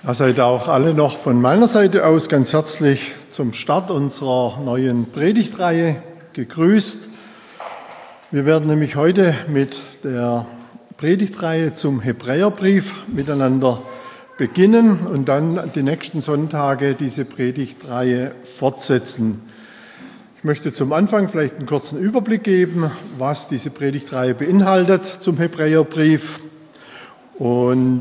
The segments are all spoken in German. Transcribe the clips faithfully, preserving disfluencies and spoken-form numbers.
Da seid ihr auch alle noch von meiner Seite aus ganz herzlich zum Start unserer neuen Predigtreihe gegrüßt. Wir werden nämlich heute mit der Predigtreihe zum Hebräerbrief miteinander beginnen und dann die nächsten Sonntage diese Predigtreihe fortsetzen. Ich möchte zum Anfang vielleicht einen kurzen Überblick geben, was diese Predigtreihe beinhaltet zum Hebräerbrief. Und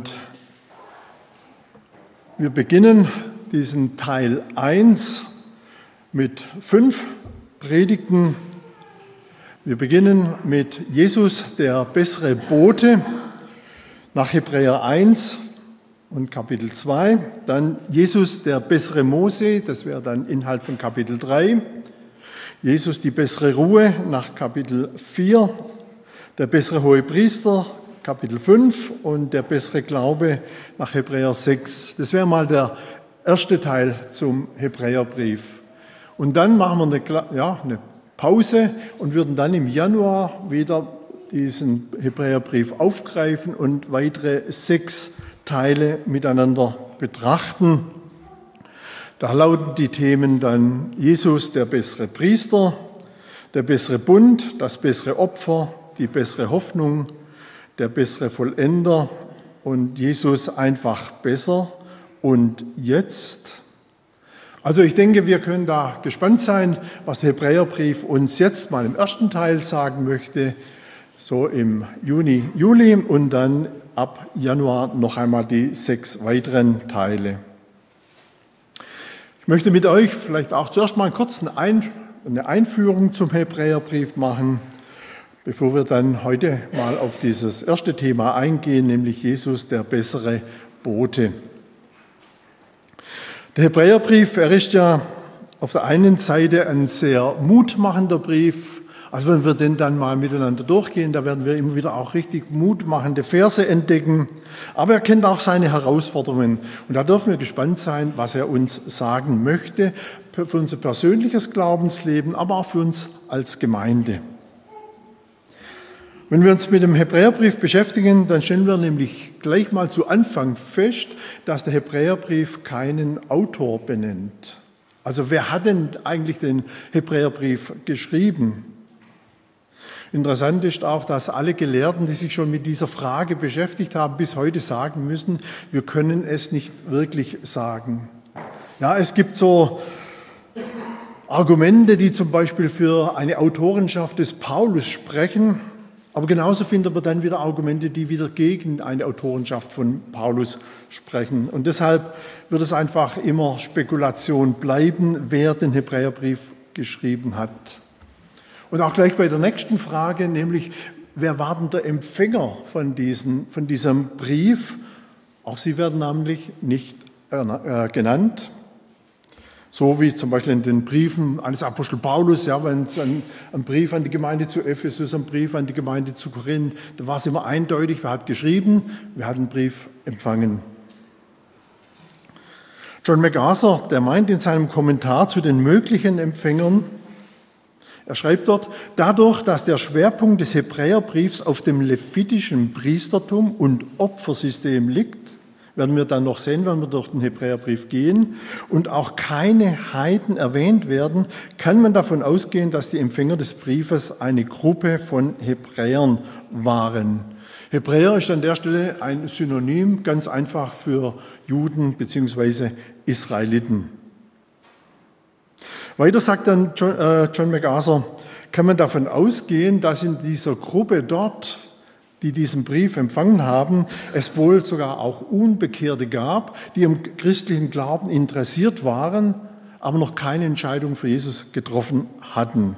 wir beginnen diesen Teil eins mit fünf Predigten. Wir beginnen mit Jesus, der bessere Bote, nach Hebräer eins und Kapitel zwei. Dann Jesus, der bessere Mose, das wäre dann Inhalt von Kapitel drei. Jesus, die bessere Ruhe, nach Kapitel vier. Der bessere Hohepriester, Kapitel fünf, und der bessere Glaube nach Hebräer sechs. Das wäre mal der erste Teil zum Hebräerbrief. Und dann machen wir eine, ja, eine Pause und würden dann im Januar wieder diesen Hebräerbrief aufgreifen und weitere sechs Teile miteinander betrachten. Da lauten die Themen dann Jesus, der bessere Priester, der bessere Bund, das bessere Opfer, die bessere Hoffnung, der bessere Vollender und Jesus einfach besser. Und jetzt? Also ich denke, wir können da gespannt sein, was der Hebräerbrief uns jetzt mal im ersten Teil sagen möchte, so im Juni, Juli und dann ab Januar noch einmal die sechs weiteren Teile. Ich möchte mit euch vielleicht auch zuerst mal einen kurzen Ein- eine Einführung zum Hebräerbrief machen, bevor wir dann heute mal auf dieses erste Thema eingehen, nämlich Jesus, der bessere Bote. Der Hebräerbrief, er ist ja auf der einen Seite ein sehr mutmachender Brief. Also wenn wir den dann mal miteinander durchgehen, da werden wir immer wieder auch richtig mutmachende Verse entdecken. Aber er kennt auch seine Herausforderungen. Und da dürfen wir gespannt sein, was er uns sagen möchte, für unser persönliches Glaubensleben, aber auch für uns als Gemeinde. Wenn wir uns mit dem Hebräerbrief beschäftigen, dann stellen wir nämlich gleich mal zu Anfang fest, dass der Hebräerbrief keinen Autor benennt. Also wer hat denn eigentlich den Hebräerbrief geschrieben? Interessant ist auch, dass alle Gelehrten, die sich schon mit dieser Frage beschäftigt haben, bis heute sagen müssen, wir können es nicht wirklich sagen. Ja, es gibt so Argumente, die zum Beispiel für eine Autorenschaft des Paulus sprechen. Aber genauso findet man dann wieder Argumente, die wieder gegen eine Autorenschaft von Paulus sprechen. Und deshalb wird es einfach immer Spekulation bleiben, wer den Hebräerbrief geschrieben hat. Und auch gleich bei der nächsten Frage, nämlich wer war denn der Empfänger von, diesen, von diesem Brief? Auch sie werden namentlich nicht äh, genannt. So wie zum Beispiel in den Briefen eines Apostel Paulus, ja, wenn es ein, ein Brief an die Gemeinde zu Ephesus, ein Brief an die Gemeinde zu Korinth, da war es immer eindeutig, wer hat geschrieben, wer hat einen Brief empfangen. John MacArthur, der meint in seinem Kommentar zu den möglichen Empfängern, er schreibt dort, dadurch, dass der Schwerpunkt des Hebräerbriefs auf dem levitischen Priestertum und Opfersystem liegt, werden wir dann noch sehen, wenn wir durch den Hebräerbrief gehen, und auch keine Heiden erwähnt werden, kann man davon ausgehen, dass die Empfänger des Briefes eine Gruppe von Hebräern waren. Hebräer ist an der Stelle ein Synonym, ganz einfach für Juden bzw. Israeliten. Weiter sagt dann John, äh, John MacArthur, kann man davon ausgehen, dass in dieser Gruppe dort, die diesen Brief empfangen haben, es wohl sogar auch Unbekehrte gab, die am christlichen Glauben interessiert waren, aber noch keine Entscheidung für Jesus getroffen hatten.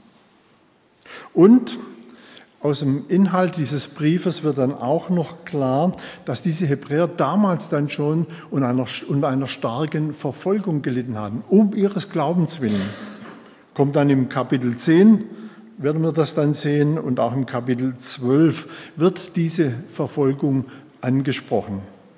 Und aus dem Inhalt dieses Briefes wird dann auch noch klar, dass diese Hebräer damals dann schon unter einer, unter einer starken Verfolgung gelitten hatten, um ihres Glaubens willen. Kommt dann im Kapitel zehn, werden wir das dann sehen, und auch im Kapitel zwölf wird diese Verfolgung angesprochen.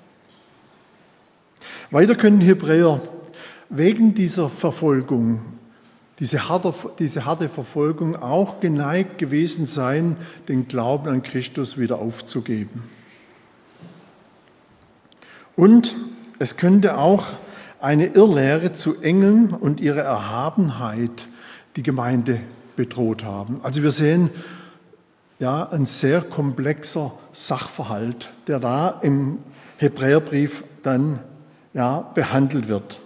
Weiter können die Hebräer wegen dieser Verfolgung, diese harte, diese harte Verfolgung auch geneigt gewesen sein, den Glauben an Christus wieder aufzugeben. Und es könnte auch eine Irrlehre zu Engeln und ihrer Erhabenheit die Gemeinde bedroht haben. Also wir sehen ja ein sehr komplexer Sachverhalt, der da im Hebräerbrief dann ja behandelt wird.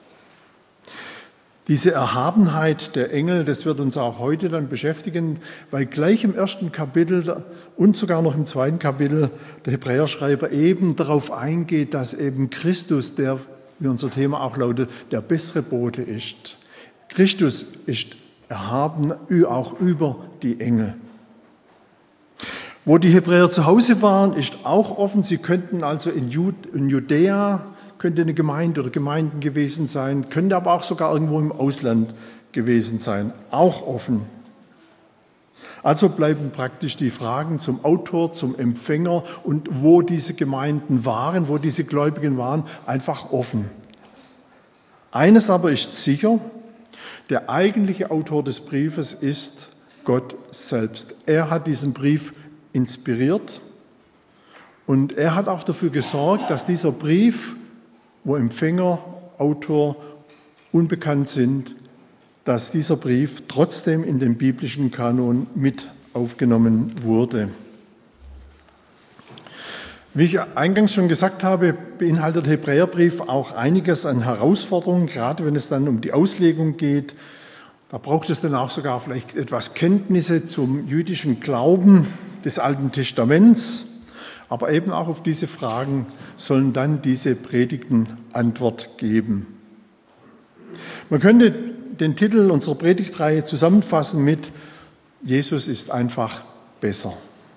Diese Erhabenheit der Engel, das wird uns auch heute dann beschäftigen, weil gleich im ersten Kapitel und sogar noch im zweiten Kapitel der Hebräerschreiber eben darauf eingeht, dass eben Christus, der, wie unser Thema auch lautet, der bessere Bote ist. Christus ist erhaben, auch über die Engel. Wo die Hebräer zu Hause waren, ist auch offen. Sie könnten also in Judäa, könnte eine Gemeinde oder Gemeinden gewesen sein, könnte aber auch sogar irgendwo im Ausland gewesen sein, auch offen. Also bleiben praktisch die Fragen zum Autor, zum Empfänger und wo diese Gemeinden waren, wo diese Gläubigen waren, einfach offen. Eines aber ist sicher, der eigentliche Autor des Briefes ist Gott selbst. Er hat diesen Brief inspiriert und er hat auch dafür gesorgt, dass dieser Brief, wo Empfänger, Autor unbekannt sind, dass dieser Brief trotzdem in den biblischen Kanon mit aufgenommen wurde. Wie ich eingangs schon gesagt habe, beinhaltet der Hebräerbrief auch einiges an Herausforderungen, gerade wenn es dann um die Auslegung geht. Da braucht es dann auch sogar vielleicht etwas Kenntnisse zum jüdischen Glauben des Alten Testaments. Aber eben auch auf diese Fragen sollen dann diese Predigten Antwort geben. Man könnte den Titel unserer Predigtreihe zusammenfassen mit Jesus ist einfach besser.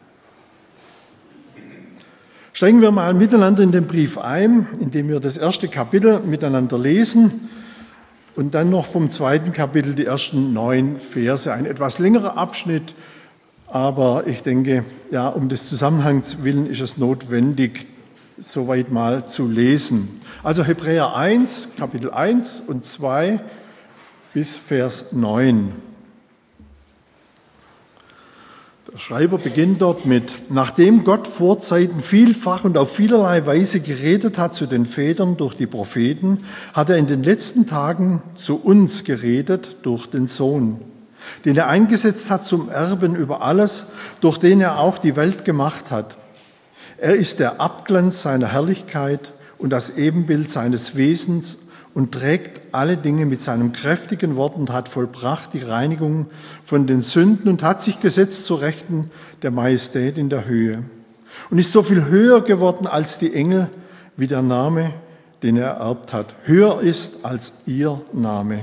Steigen wir mal miteinander in den Brief ein, indem wir das erste Kapitel miteinander lesen und dann noch vom zweiten Kapitel die ersten neun Verse. Ein etwas längerer Abschnitt, aber ich denke, ja, um des Zusammenhangs willen ist es notwendig, soweit mal zu lesen. Also Hebräer eins, Kapitel eins und zwei bis Vers neun. Der Schreiber beginnt dort mit: Nachdem Gott vor Zeiten vielfach und auf vielerlei Weise geredet hat zu den Vätern durch die Propheten, hat er in den letzten Tagen zu uns geredet durch den Sohn, den er eingesetzt hat zum Erben über alles, durch den er auch die Welt gemacht hat. Er ist der Abglanz seiner Herrlichkeit und das Ebenbild seines Wesens und trägt alle Dinge mit seinem kräftigen Wort und hat vollbracht die Reinigung von den Sünden und hat sich gesetzt zur Rechten der Majestät in der Höhe und ist so viel höher geworden als die Engel, wie der Name, den er ererbt hat, höher ist als ihr Name.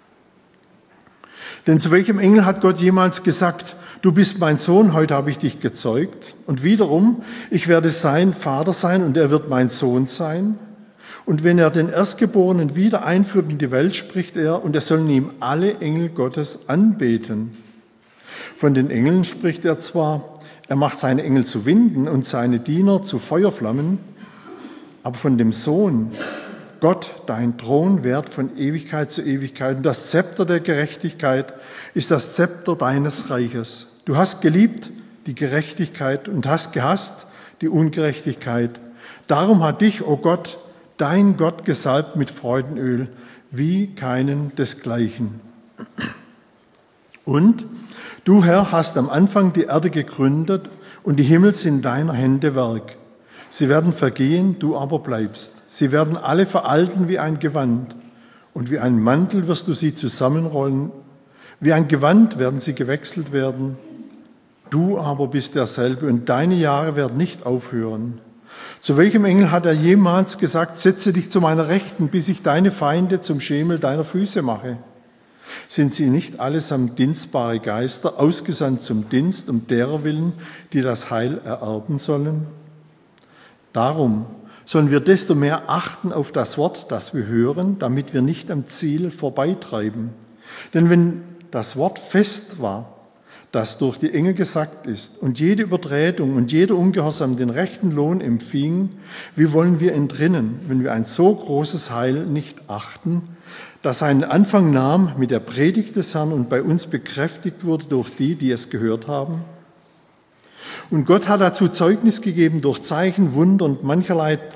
Denn zu welchem Engel hat Gott jemals gesagt, du bist mein Sohn, heute habe ich dich gezeugt? Und wiederum, ich werde sein Vater sein und er wird mein Sohn sein. Und wenn er den Erstgeborenen wieder einführt in die Welt, spricht er, und es sollen ihm alle Engel Gottes anbeten. Von den Engeln spricht er zwar, er macht seine Engel zu Winden und seine Diener zu Feuerflammen, aber von dem Sohn, Gott, dein Thron währt von Ewigkeit zu Ewigkeit und das Zepter der Gerechtigkeit ist das Zepter deines Reiches. Du hast geliebt die Gerechtigkeit und hast gehasst die Ungerechtigkeit. Darum hat dich, o Gott, dein Gott gesalbt mit Freudenöl, wie keinen desgleichen. Und du, Herr, hast am Anfang die Erde gegründet und die Himmel sind deiner Hände Werk. Sie werden vergehen, du aber bleibst. Sie werden alle veralten wie ein Gewand, und wie ein Mantel wirst du sie zusammenrollen. Wie ein Gewand werden sie gewechselt werden. Du aber bist derselbe, und deine Jahre werden nicht aufhören. Zu welchem Engel hat er jemals gesagt, setze dich zu meiner Rechten, bis ich deine Feinde zum Schemel deiner Füße mache? Sind sie nicht allesamt dienstbare Geister, ausgesandt zum Dienst, um derer willen, die das Heil ererben sollen? Darum sollen wir desto mehr achten auf das Wort, das wir hören, damit wir nicht am Ziel vorbeitreiben. Denn wenn das Wort fest war, das durch die Engel gesagt ist, und jede Übertretung und jeder Ungehorsam den rechten Lohn empfing, wie wollen wir entrinnen, wenn wir ein so großes Heil nicht achten, das einen Anfang nahm mit der Predigt des Herrn und bei uns bekräftigt wurde durch die, die es gehört haben? Und Gott hat dazu Zeugnis gegeben durch Zeichen, Wunder und mancherlei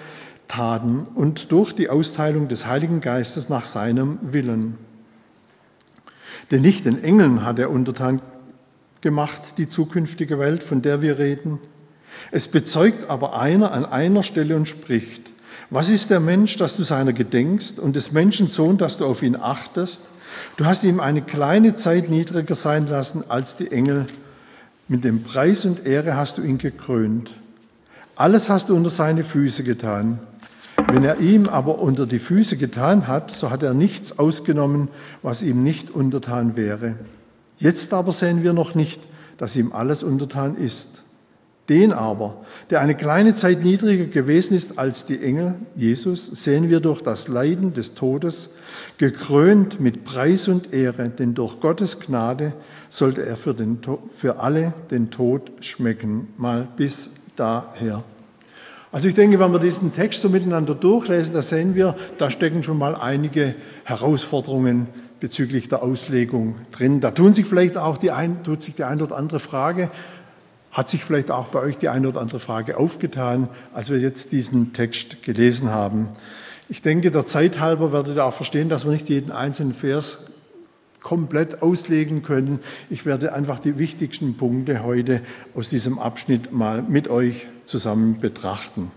Taten und durch die Austeilung des Heiligen Geistes nach seinem Willen. Denn nicht den Engeln hat er untertan gemacht, die zukünftige Welt, von der wir reden. Es bezeugt aber einer an einer Stelle und spricht: Was ist der Mensch, dass du seiner gedenkst, und des Menschen Sohn, dass du auf ihn achtest? Du hast ihm eine kleine Zeit niedriger sein lassen als die Engel. Mit dem Preis und Ehre hast du ihn gekrönt. Alles hast du unter seine Füße getan. Wenn er ihm aber unter die Füße getan hat, so hat er nichts ausgenommen, was ihm nicht untertan wäre. Jetzt aber sehen wir noch nicht, dass ihm alles untertan ist. Den aber, der eine kleine Zeit niedriger gewesen ist als die Engel, Jesus, sehen wir durch das Leiden des Todes, gekrönt mit Preis und Ehre, denn durch Gottes Gnade sollte er für, den, für alle den Tod schmecken. Mal bis daher. Also ich denke, wenn wir diesen Text so miteinander durchlesen, da sehen wir, da stecken schon mal einige Herausforderungen bezüglich der Auslegung drin. Da tun sich vielleicht auch die ein, tut sich die eine oder andere Frage, hat sich vielleicht auch bei euch die eine oder andere Frage aufgetan, als wir jetzt diesen Text gelesen haben. Ich denke, der Zeit halber werdet ihr auch verstehen, dass wir nicht jeden einzelnen Vers komplett auslegen können. Ich werde einfach die wichtigsten Punkte heute aus diesem Abschnitt mal mit euch zusammen betrachten.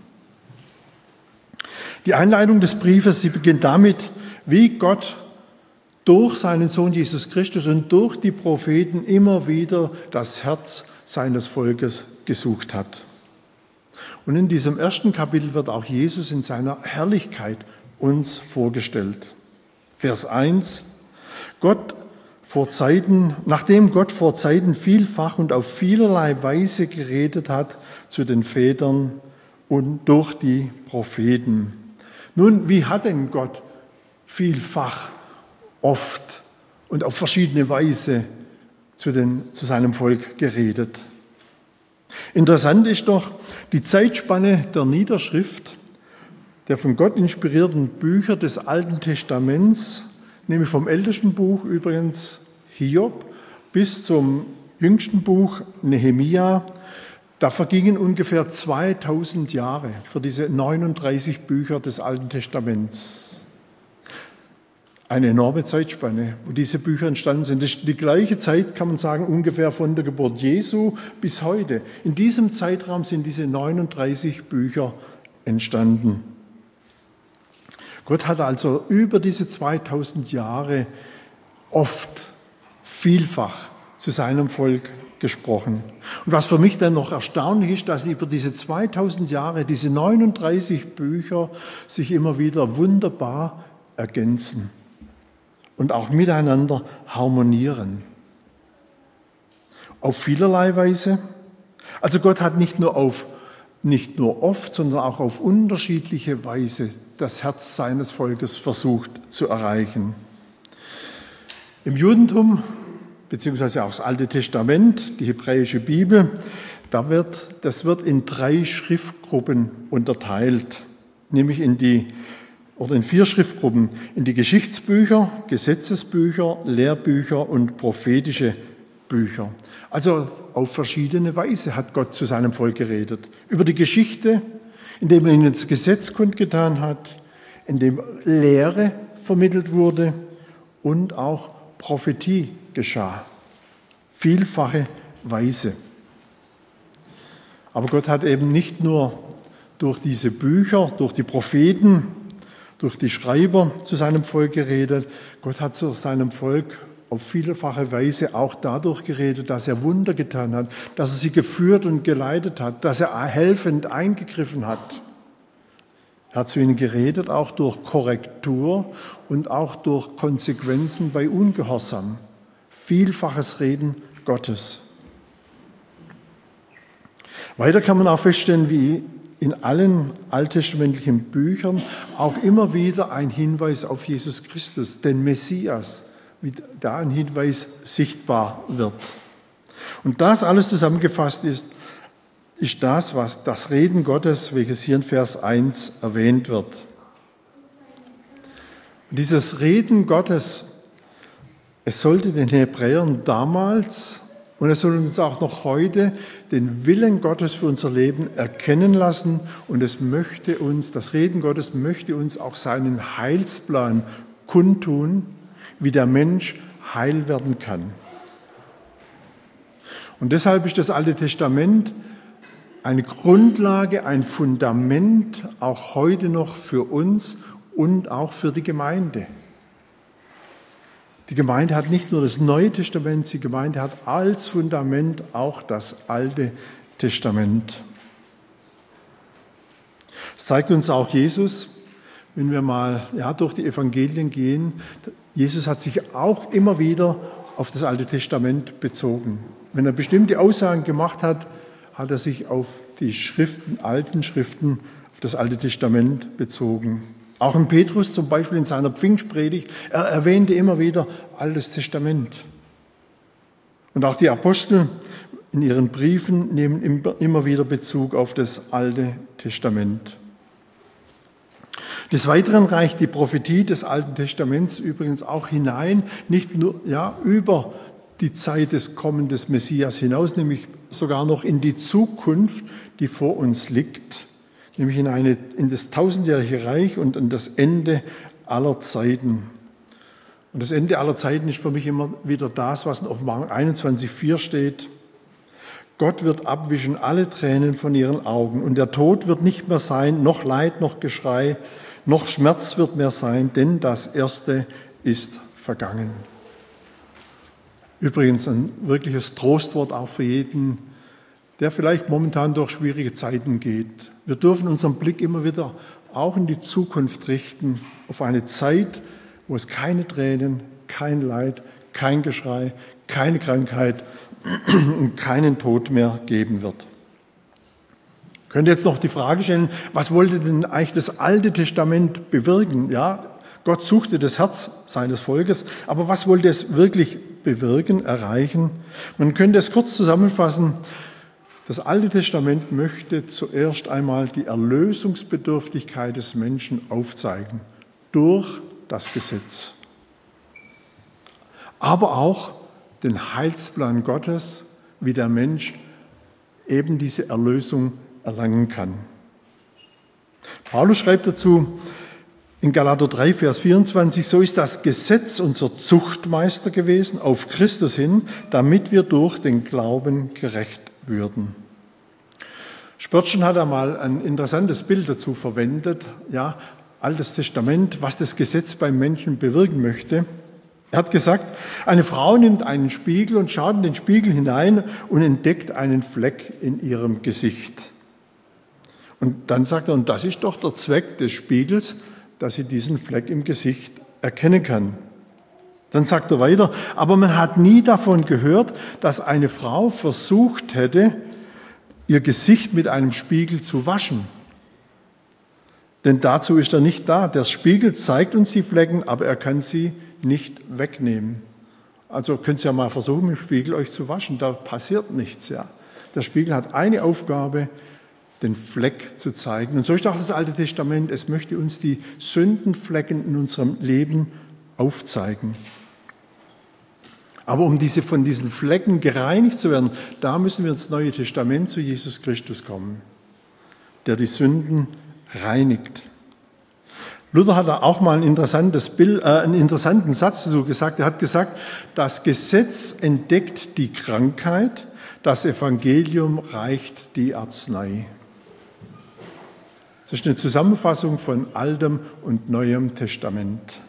Die Einleitung des Briefes, sie beginnt damit, wie Gott durch seinen Sohn Jesus Christus und durch die Propheten immer wieder das Herz seines Volkes gesucht hat. Und in diesem ersten Kapitel wird auch Jesus in seiner Herrlichkeit uns vorgestellt. Vers eins: Gott vor Zeiten, nachdem Gott vor Zeiten vielfach und auf vielerlei Weise geredet hat zu den Vätern und durch die Propheten. Nun, wie hat denn Gott vielfach, oft und auf verschiedene Weise zu, den, zu seinem Volk geredet? Interessant ist doch die Zeitspanne der Niederschrift der von Gott inspirierten Bücher des Alten Testaments, nämlich vom ältesten Buch übrigens Hiob bis zum jüngsten Buch Nehemia. Da vergingen ungefähr zweitausend Jahre für diese neununddreißig Bücher des Alten Testaments. Eine enorme Zeitspanne, wo diese Bücher entstanden sind. Das ist die gleiche Zeit, kann man sagen, ungefähr von der Geburt Jesu bis heute. In diesem Zeitraum sind diese neununddreißig Bücher entstanden. Gott hat also über diese zweitausend Jahre oft, vielfach zu seinem Volk gesprochen. Und was für mich dann noch erstaunlich ist, dass über diese zweitausend Jahre, diese neununddreißig Bücher sich immer wieder wunderbar ergänzen und auch miteinander harmonieren. Auf vielerlei Weise. Also Gott hat nicht nur auf, nicht nur oft, sondern auch auf unterschiedliche Weise das Herz seines Volkes versucht zu erreichen. Im Judentum, beziehungsweise auch das Alte Testament, die hebräische Bibel, da wird, das wird in drei Schriftgruppen unterteilt, nämlich in die oder in vier Schriftgruppen, in die Geschichtsbücher, Gesetzesbücher, Lehrbücher und prophetische Bücher. Also auf verschiedene Weise hat Gott zu seinem Volk geredet. Über die Geschichte, indem er ihnen das Gesetz kundgetan hat, indem Lehre vermittelt wurde und auch Prophetie geschah. Vielfache Weise. Aber Gott hat eben nicht nur durch diese Bücher, durch die Propheten, durch die Schreiber zu seinem Volk geredet. Gott hat zu seinem Volk auf vielfache Weise auch dadurch geredet, dass er Wunder getan hat, dass er sie geführt und geleitet hat, dass er helfend eingegriffen hat. Er hat zu ihnen geredet, auch durch Korrektur und auch durch Konsequenzen bei Ungehorsam. Vielfaches Reden Gottes. Weiter kann man auch feststellen, wie in allen alttestamentlichen Büchern auch immer wieder ein Hinweis auf Jesus Christus, den Messias, wie da ein Hinweis sichtbar wird. Und das alles zusammengefasst ist, ist das, was das Reden Gottes, welches hier in Vers eins erwähnt wird. Und dieses Reden Gottes, es sollte den Hebräern damals Und er soll uns auch noch heute den Willen Gottes für unser Leben erkennen lassen. Und es möchte uns, das Reden Gottes möchte uns auch seinen Heilsplan kundtun, wie der Mensch heil werden kann. Und deshalb ist das Alte Testament eine Grundlage, ein Fundament, auch heute noch für uns und auch für die Gemeinde. Die Gemeinde hat nicht nur das Neue Testament, die Gemeinde hat als Fundament auch das Alte Testament. Das zeigt uns auch Jesus, wenn wir mal ja, durch die Evangelien gehen. Jesus hat sich auch immer wieder auf das Alte Testament bezogen. Wenn er bestimmte Aussagen gemacht hat, hat er sich auf die Schriften, alten Schriften, auf das Alte Testament bezogen. Auch in Petrus zum Beispiel in seiner Pfingstpredigt, er erwähnte immer wieder Altes Testament. Und auch die Apostel in ihren Briefen nehmen immer wieder Bezug auf das Alte Testament. Des Weiteren reicht die Prophetie des Alten Testaments übrigens auch hinein, nicht nur ja, über die Zeit des Kommens des Messias hinaus, nämlich sogar noch in die Zukunft, die vor uns liegt, nämlich in, eine, in das tausendjährige Reich und in das Ende aller Zeiten. Und das Ende aller Zeiten ist für mich immer wieder das, was in Offenbarung einundzwanzig Vers vier steht. Gott wird abwischen alle Tränen von ihren Augen und der Tod wird nicht mehr sein, noch Leid, noch Geschrei, noch Schmerz wird mehr sein, denn das Erste ist vergangen. Übrigens ein wirkliches Trostwort auch für jeden, der vielleicht momentan durch schwierige Zeiten geht. Wir dürfen unseren Blick immer wieder auch in die Zukunft richten, auf eine Zeit, wo es keine Tränen, kein Leid, kein Geschrei, keine Krankheit und keinen Tod mehr geben wird. Ich könnte jetzt noch die Frage stellen, was wollte denn eigentlich das Alte Testament bewirken? Ja, Gott suchte das Herz seines Volkes, aber was wollte es wirklich bewirken, erreichen? Man könnte es kurz zusammenfassen. Das Alte Testament möchte zuerst einmal die Erlösungsbedürftigkeit des Menschen aufzeigen durch das Gesetz, aber auch den Heilsplan Gottes, wie der Mensch eben diese Erlösung erlangen kann. Paulus schreibt dazu in Galater drei, Vers vierundzwanzig, so ist das Gesetz unser Zuchtmeister gewesen auf Christus hin, damit wir durch den Glauben gerecht würden. Spörtchen hat einmal ein interessantes Bild dazu verwendet, ja, Altes Testament, was das Gesetz beim Menschen bewirken möchte. Er hat gesagt, eine Frau nimmt einen Spiegel und schaut in den Spiegel hinein und entdeckt einen Fleck in ihrem Gesicht. Und dann sagt er, und das ist doch der Zweck des Spiegels, dass sie diesen Fleck im Gesicht erkennen kann. Dann sagt er weiter, aber man hat nie davon gehört, dass eine Frau versucht hätte, ihr Gesicht mit einem Spiegel zu waschen. Denn dazu ist er nicht da. Der Spiegel zeigt uns die Flecken, aber er kann sie nicht wegnehmen. Also könnt ihr ja mal versuchen, mit dem Spiegel euch zu waschen. Da passiert nichts. Ja. Der Spiegel hat eine Aufgabe, den Fleck zu zeigen. Und so ist auch das Alte Testament. Es möchte uns die Sündenflecken in unserem Leben aufzeigen. Aber um diese, von diesen Flecken gereinigt zu werden, da müssen wir ins Neue Testament zu Jesus Christus kommen, der die Sünden reinigt. Luther hat da auch mal ein interessantes Bild, äh, einen interessanten Satz dazu gesagt. Er hat gesagt, das Gesetz entdeckt die Krankheit, das Evangelium reicht die Arznei. Das ist eine Zusammenfassung von Altem und Neuem Testament.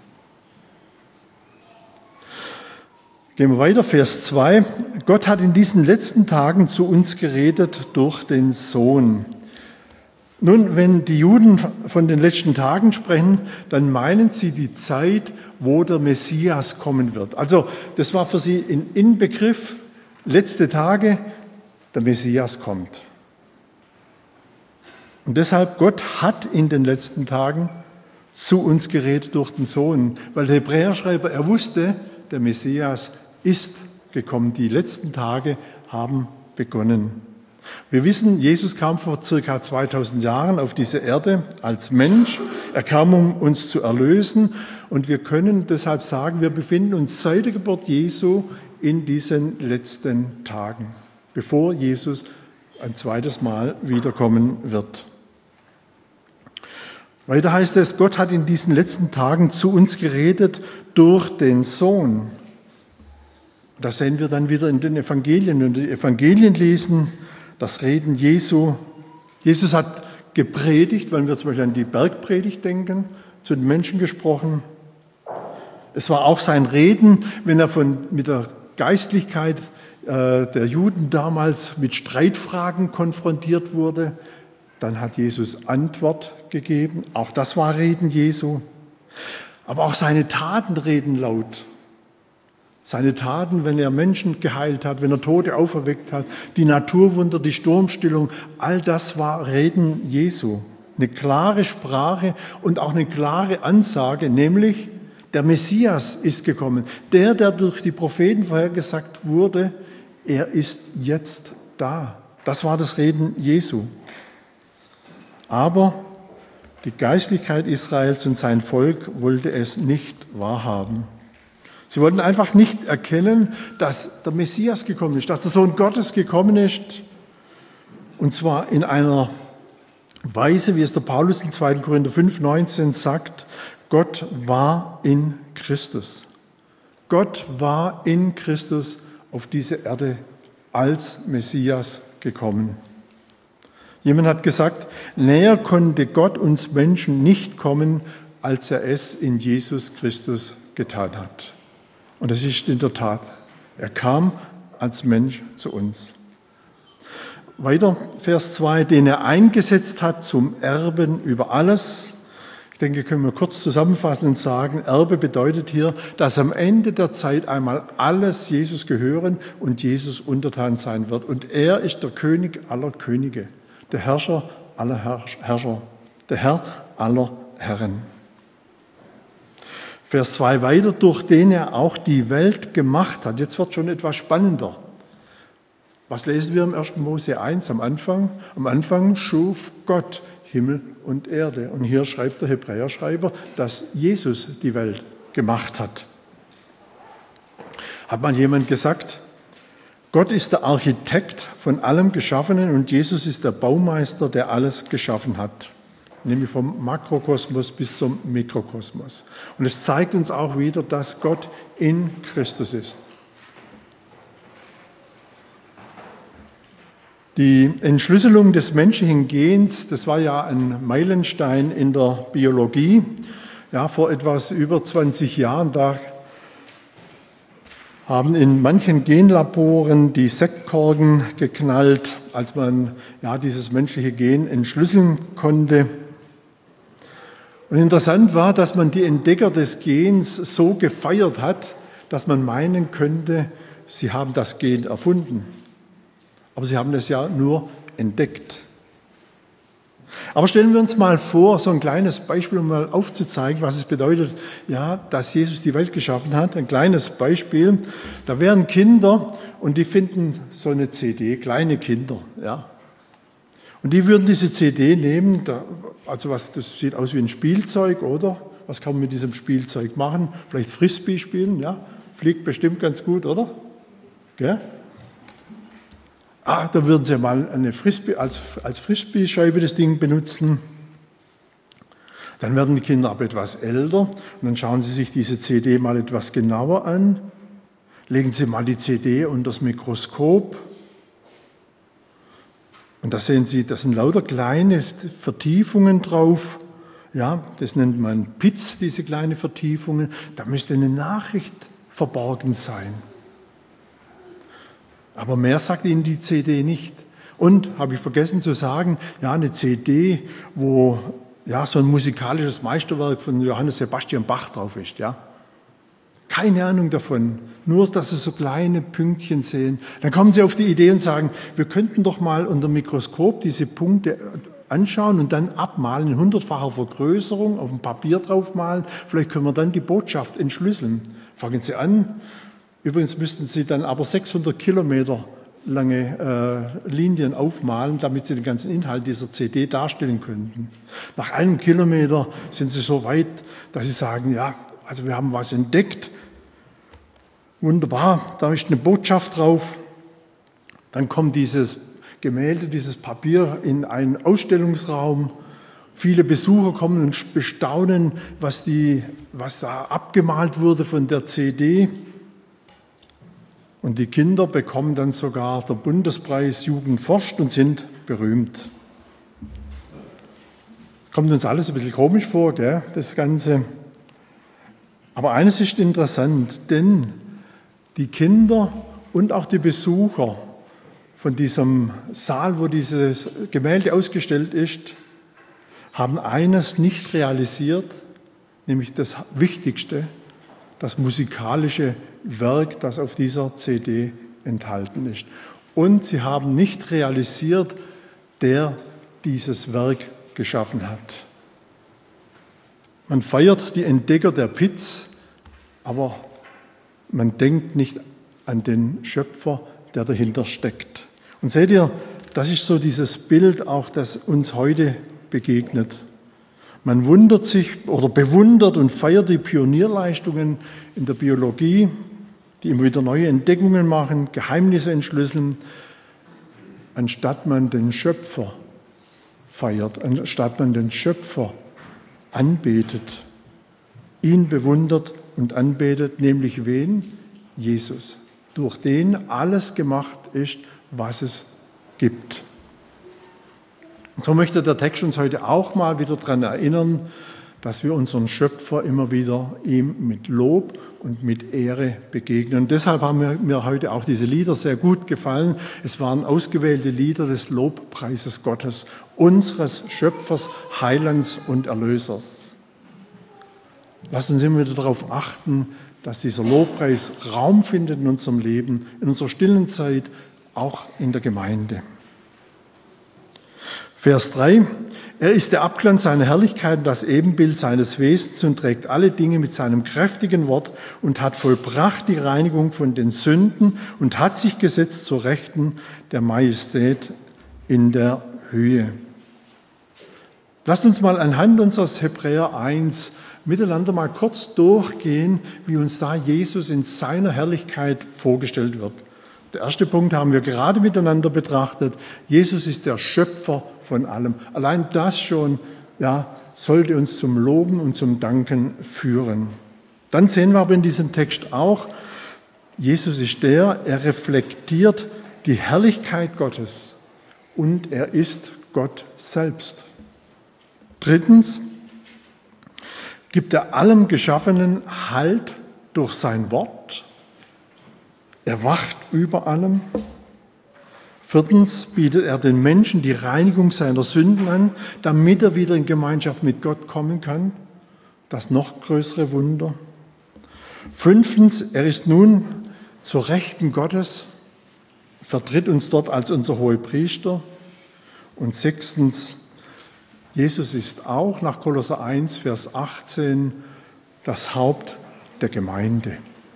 Gehen wir weiter, Vers zwei. Gott hat in diesen letzten Tagen zu uns geredet durch den Sohn. Nun, wenn die Juden von den letzten Tagen sprechen, dann meinen sie die Zeit, wo der Messias kommen wird. Also das war für sie ein Inbegriff, letzte Tage, der Messias kommt. Und deshalb, Gott hat in den letzten Tagen zu uns geredet durch den Sohn, weil der Hebräerschreiber, er wusste, der Messias ist gekommen. Die letzten Tage haben begonnen. Wir wissen, Jesus kam vor circa zweitausend Jahren auf diese Erde als Mensch. Er kam, um uns zu erlösen. Und wir können deshalb sagen, wir befinden uns seit der Geburt Jesu in diesen letzten Tagen, bevor Jesus ein zweites Mal wiederkommen wird. Weiter heißt es, Gott hat in diesen letzten Tagen zu uns geredet durch den Sohn. Das sehen wir dann wieder in den Evangelien. Wenn wir die Evangelien lesen, das Reden Jesu. Jesus hat gepredigt, wenn wir zum Beispiel an die Bergpredigt denken, zu den Menschen gesprochen. Es war auch sein Reden, wenn er von, mit der Geistlichkeit äh, der Juden damals mit Streitfragen konfrontiert wurde. Dann hat Jesus Antwort gegeben. Auch das war Reden Jesu. Aber auch seine Taten reden laut. Seine Taten, wenn er Menschen geheilt hat, wenn er Tote auferweckt hat, die Naturwunder, die Sturmstillung, all das war Reden Jesu. Eine klare Sprache und auch eine klare Ansage, nämlich der Messias ist gekommen. Der, der durch die Propheten vorhergesagt wurde, er ist jetzt da. Das war das Reden Jesu. Aber die Geistlichkeit Israels und sein Volk wollte es nicht wahrhaben. Sie wollten einfach nicht erkennen, dass der Messias gekommen ist, dass der Sohn Gottes gekommen ist. Und zwar in einer Weise, wie es der Paulus in zweiten Korinther fünf, neunzehn sagt, Gott war in Christus. Gott war in Christus auf diese Erde als Messias gekommen. Jemand hat gesagt, näher konnte Gott uns Menschen nicht kommen, als er es in Jesus Christus getan hat. Und das ist in der Tat. Er kam als Mensch zu uns. Weiter, Vers zwei, den er eingesetzt hat zum Erben über alles. Ich denke, können wir kurz zusammenfassen und sagen, Erbe bedeutet hier, dass am Ende der Zeit einmal alles Jesus gehören und Jesus untertan sein wird. Und er ist der König aller Könige, der Herrscher aller Herrscher, der Herr aller Herren. Vers zwei weiter, durch den er auch die Welt gemacht hat. Jetzt wird schon etwas spannender. Was lesen wir im ersten Mose eins am Anfang? Am Anfang schuf Gott Himmel und Erde. Und hier schreibt der Hebräerschreiber, dass Jesus die Welt gemacht hat. Hat mal jemand gesagt, Gott ist der Architekt von allem Geschaffenen und Jesus ist der Baumeister, der alles geschaffen hat. Nämlich vom Makrokosmos bis zum Mikrokosmos. Und es zeigt uns auch wieder, dass Gott in Christus ist. Die Entschlüsselung des menschlichen Gens, das war ja ein Meilenstein in der Biologie. Ja, vor etwas über zwanzig Jahren, da haben in manchen Genlaboren die Sektkorken geknallt, als man ja, dieses menschliche Gen entschlüsseln konnte. Und interessant war, dass man die Entdecker des Gens so gefeiert hat, dass man meinen könnte, sie haben das Gen erfunden. Aber sie haben es ja nur entdeckt. Aber stellen wir uns mal vor, so ein kleines Beispiel, um mal aufzuzeigen, was es bedeutet, ja, dass Jesus die Welt geschaffen hat. Ein kleines Beispiel, da wären Kinder und die finden so eine C D, kleine Kinder, ja. Und die würden diese C D nehmen, da, also was, das sieht aus wie ein Spielzeug, oder? Was kann man mit diesem Spielzeug machen? Vielleicht Frisbee spielen, ja? Fliegt bestimmt ganz gut, oder? Gell? Ah, da würden sie mal eine Frisbee, als, als Frisbee-Scheibe das Ding benutzen. Dann werden die Kinder aber etwas älter und dann schauen sie sich diese C D mal etwas genauer an. Legen sie mal die C D unter das Mikroskop. Und da sehen Sie, da sind lauter kleine Vertiefungen drauf. Ja, das nennt man Pits, diese kleinen Vertiefungen. Da müsste eine Nachricht verborgen sein. Aber mehr sagt Ihnen die C D nicht. Und, habe ich vergessen zu sagen, ja, eine C D, wo ja, so ein musikalisches Meisterwerk von Johann Sebastian Bach drauf ist. Ja. Keine Ahnung davon, nur dass Sie so kleine Pünktchen sehen. Dann kommen Sie auf die Idee und sagen, wir könnten doch mal unter dem Mikroskop diese Punkte anschauen und dann abmalen, in hundertfacher Vergrößerung, auf dem Papier draufmalen. Vielleicht können wir dann die Botschaft entschlüsseln. Fangen Sie an. Übrigens müssten Sie dann aber sechshundert Kilometer lange äh, Linien aufmalen, damit Sie den ganzen Inhalt dieser C D darstellen könnten. Nach einem Kilometer sind Sie so weit, dass Sie sagen, ja, also wir haben was entdeckt. Wunderbar, da ist eine Botschaft drauf. Dann kommt dieses Gemälde, dieses Papier in einen Ausstellungsraum. Viele Besucher kommen und bestaunen, was, die, was da abgemalt wurde von der C D. Und die Kinder bekommen dann sogar den Bundespreis Jugend forscht und sind berühmt. Kommt uns alles ein bisschen komisch vor, gell, das Ganze. Aber eines ist interessant, denn die Kinder und auch die Besucher von diesem Saal, wo dieses Gemälde ausgestellt ist, haben eines nicht realisiert, nämlich das Wichtigste, das musikalische Werk, das auf dieser C D enthalten ist. Und sie haben nicht realisiert, der dieses Werk geschaffen hat. Man feiert die Entdecker der Pits, aber man denkt nicht an den Schöpfer, der dahinter steckt. Und seht ihr, das ist so dieses Bild auch, das uns heute begegnet. Man wundert sich oder bewundert und feiert die Pionierleistungen in der Biologie, die immer wieder neue Entdeckungen machen, Geheimnisse entschlüsseln, anstatt man den Schöpfer feiert, anstatt man den Schöpfer anbetet, ihn bewundert und anbetet, nämlich wen? Jesus, durch den alles gemacht ist, was es gibt. Und so möchte der Text uns heute auch mal wieder daran erinnern, dass wir unseren Schöpfer immer wieder ihm mit Lob und mit Ehre begegnen. Und deshalb haben mir heute auch diese Lieder sehr gut gefallen. Es waren ausgewählte Lieder des Lobpreises Gottes, unseres Schöpfers, Heilands und Erlösers. Lasst uns immer wieder darauf achten, dass dieser Lobpreis Raum findet in unserem Leben, in unserer stillen Zeit, auch in der Gemeinde. Vers drei. Er ist der Abglanz seiner Herrlichkeit, das Ebenbild seines Wesens und trägt alle Dinge mit seinem kräftigen Wort und hat vollbracht die Reinigung von den Sünden und hat sich gesetzt zur Rechten der Majestät in der Höhe. Lasst uns mal anhand unseres Hebräer eins miteinander mal kurz durchgehen, wie uns da Jesus in seiner Herrlichkeit vorgestellt wird. Der erste Punkt haben wir gerade miteinander betrachtet. Jesus ist der Schöpfer von allem. Allein das schon, ja, sollte uns zum Loben und zum Danken führen. Dann sehen wir aber in diesem Text auch, Jesus ist der, er reflektiert die Herrlichkeit Gottes und er ist Gott selbst. Drittens gibt er allem Geschaffenen Halt durch sein Wort. Er wacht über allem. Viertens bietet er den Menschen die Reinigung seiner Sünden an, damit er wieder in Gemeinschaft mit Gott kommen kann. Das noch größere Wunder. Fünftens, er ist nun zur Rechten Gottes, vertritt uns dort als unser Hohepriester. Und sechstens, Jesus ist auch nach Kolosser eins, Vers achtzehn, das Haupt der Gemeinde.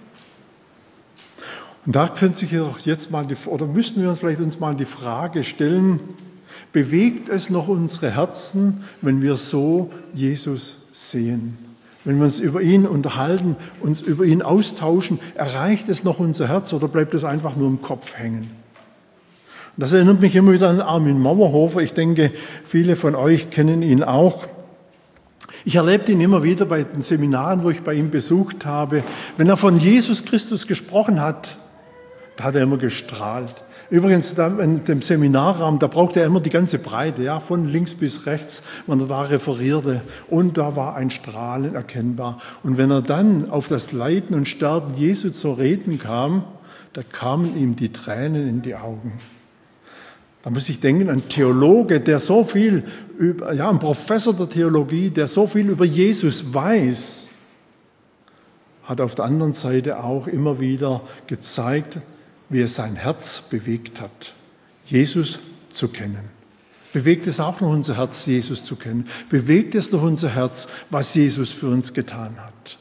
Und da könnte sich jetzt mal die, oder müssten wir uns vielleicht uns mal die Frage stellen: Bewegt es noch unsere Herzen, wenn wir so Jesus sehen? Wenn wir uns über ihn unterhalten, uns über ihn austauschen, erreicht es noch unser Herz oder bleibt es einfach nur im Kopf hängen? Und das erinnert mich immer wieder an Armin Mauerhofer. Ich denke, viele von euch kennen ihn auch. Ich erlebte ihn immer wieder bei den Seminaren, wo ich bei ihm besucht habe. Wenn er von Jesus Christus gesprochen hat, da hat er immer gestrahlt. Übrigens, in dem Seminarraum, da brauchte er immer die ganze Breite, ja, von links bis rechts, wenn er da referierte. Und da war ein Strahlen erkennbar. Und wenn er dann auf das Leiden und Sterben Jesu zu reden kam, da kamen ihm die Tränen in die Augen. Da muss ich denken, ein Theologe, der so viel, über, ja, ein Professor der Theologie, der so viel über Jesus weiß, hat auf der anderen Seite auch immer wieder gezeigt, wie es sein Herz bewegt hat, Jesus zu kennen. Bewegt es auch noch unser Herz, Jesus zu kennen? Bewegt es noch unser Herz, was Jesus für uns getan hat?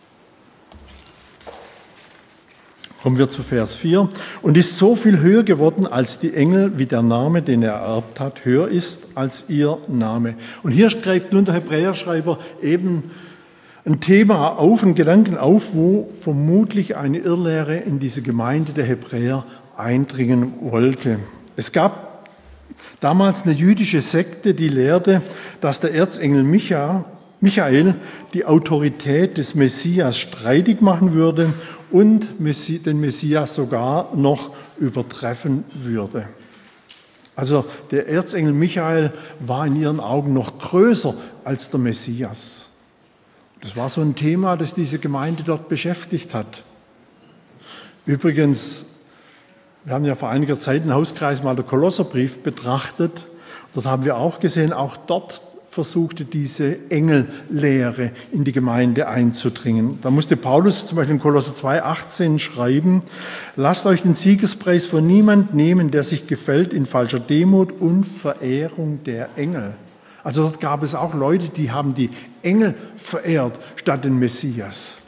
Kommen wir zu Vers vier. Und ist so viel höher geworden als die Engel, wie der Name, den er ererbt hat, höher ist als ihr Name. Und hier greift nun der Hebräerschreiber eben ein Thema auf, einen Gedanken auf, wo vermutlich eine Irrlehre in diese Gemeinde der Hebräer eindringen wollte. Es gab damals eine jüdische Sekte, die lehrte, dass der Erzengel Micha, Michael die Autorität des Messias streitig machen würde und den Messias sogar noch übertreffen würde. Also der Erzengel Michael war in ihren Augen noch größer als der Messias. Das war so ein Thema, das diese Gemeinde dort beschäftigt hat. Übrigens, wir haben ja vor einiger Zeit im Hauskreis mal den Kolosserbrief betrachtet. Dort haben wir auch gesehen, auch dort versuchte diese Engellehre in die Gemeinde einzudringen. Da musste Paulus zum Beispiel in Kolosser zwei achtzehn schreiben: Lasst euch den Siegespreis von niemand nehmen, der sich gefällt in falscher Demut und Verehrung der Engel. Also dort gab es auch Leute, die haben die Engel verehrt statt den Messias.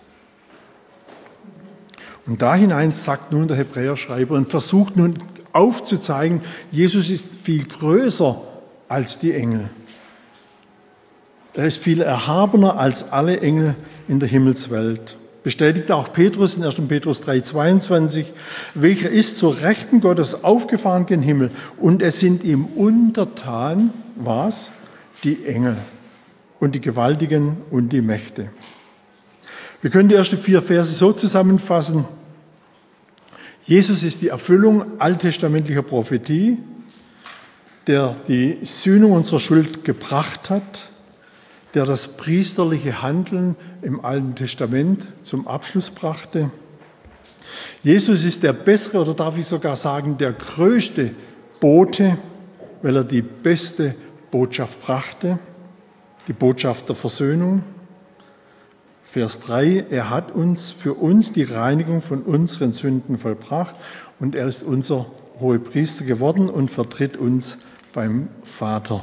Und da hinein sagt nun der Hebräerschreiber und versucht nun aufzuzeigen, Jesus ist viel größer als die Engel. Er ist viel erhabener als alle Engel in der Himmelswelt. Bestätigt auch Petrus in erster Petrus drei zweiundzwanzig, welcher ist zur Rechten Gottes aufgefahren gen Himmel und es sind ihm untertan, was? Die Engel und die Gewaltigen und die Mächte. Wir können die ersten vier Verse so zusammenfassen. Jesus ist die Erfüllung alttestamentlicher Prophetie, der die Sühnung unserer Schuld gebracht hat, der das priesterliche Handeln im Alten Testament zum Abschluss brachte. Jesus ist der bessere, oder darf ich sogar sagen, der größte Bote, weil er die beste Botschaft brachte, die Botschaft der Versöhnung. Vers drei, er hat uns für uns die Reinigung von unseren Sünden vollbracht und er ist unser Hohepriester geworden und vertritt uns beim Vater.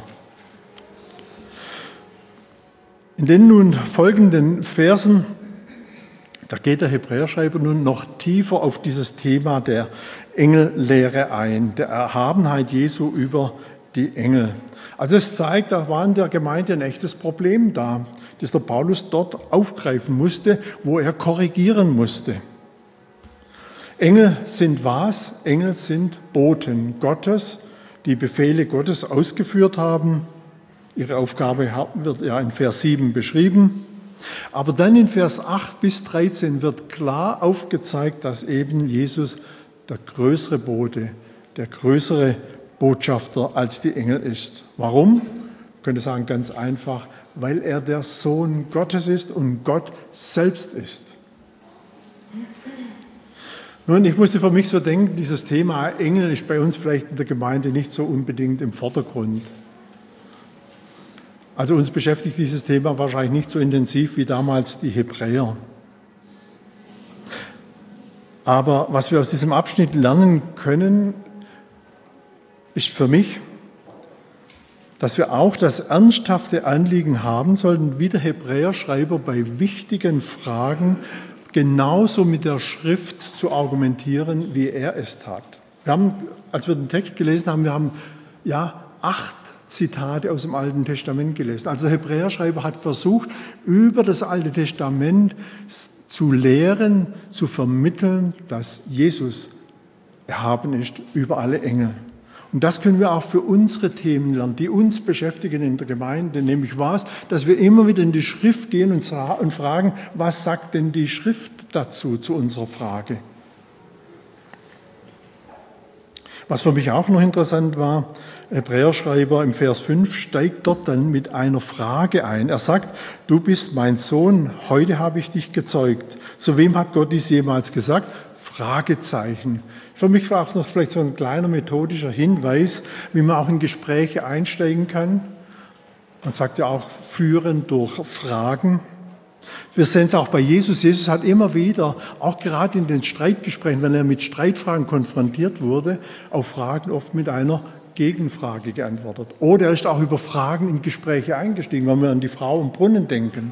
In den nun folgenden Versen, da geht der Hebräerschreiber nun noch tiefer auf dieses Thema der Engellehre ein, der Erhabenheit Jesu über die Engel. Also es zeigt, da war in der Gemeinde ein echtes Problem da, das der Paulus dort aufgreifen musste, wo er korrigieren musste. Engel sind was? Engel sind Boten Gottes, die Befehle Gottes ausgeführt haben. Ihre Aufgabe wird ja in Vers sieben beschrieben. Aber dann in Vers acht bis dreizehn wird klar aufgezeigt, dass eben Jesus der größere Bote, der größere Botschafter als die Engel ist. Warum? Ich könnte sagen, ganz einfach, weil er der Sohn Gottes ist und Gott selbst ist. Nun, ich musste für mich so denken, dieses Thema Engel ist bei uns vielleicht in der Gemeinde nicht so unbedingt im Vordergrund. Also uns beschäftigt dieses Thema wahrscheinlich nicht so intensiv wie damals die Hebräer. Aber was wir aus diesem Abschnitt lernen können, ist für mich, dass wir auch das ernsthafte Anliegen haben sollten, wie der Hebräerschreiber bei wichtigen Fragen genauso mit der Schrift zu argumentieren, wie er es tat. Wir haben, als wir den Text gelesen haben, wir haben ja acht Zitate aus dem Alten Testament gelesen. Also der Hebräerschreiber hat versucht, über das Alte Testament zu lehren, zu vermitteln, dass Jesus erhaben ist über alle Engel. Und das können wir auch für unsere Themen lernen, die uns beschäftigen in der Gemeinde, nämlich was, dass wir immer wieder in die Schrift gehen und fragen, was sagt denn die Schrift dazu, zu unserer Frage. Was für mich auch noch interessant war, Hebräerschreiber im Vers fünf steigt dort dann mit einer Frage ein. Er sagt, du bist mein Sohn, heute habe ich dich gezeugt. Zu wem hat Gott dies jemals gesagt? Fragezeichen. Für mich war auch noch vielleicht so ein kleiner methodischer Hinweis, wie man auch in Gespräche einsteigen kann. Man sagt ja auch, führen durch Fragen. Wir sehen es auch bei Jesus. Jesus hat immer wieder, auch gerade in den Streitgesprächen, wenn er mit Streitfragen konfrontiert wurde, auf Fragen oft mit einer Gegenfrage geantwortet. Oder er ist auch über Fragen in Gespräche eingestiegen, wenn wir an die Frau im Brunnen denken.